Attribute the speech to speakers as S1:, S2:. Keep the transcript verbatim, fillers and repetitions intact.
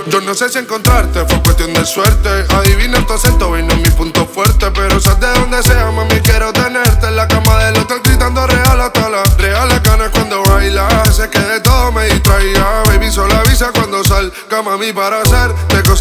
S1: Yo no sé si encontrarte fue cuestión de suerte. Adivina tu acento, baby, no es mi punto fuerte. Pero sal de donde sea, mami, quiero tenerte. En la cama del hotel gritando real hasta la reales ganas cuando baila. Sé que de todo me distraía. Baby, solo avisa cuando salga, mami, para hacerte cosas.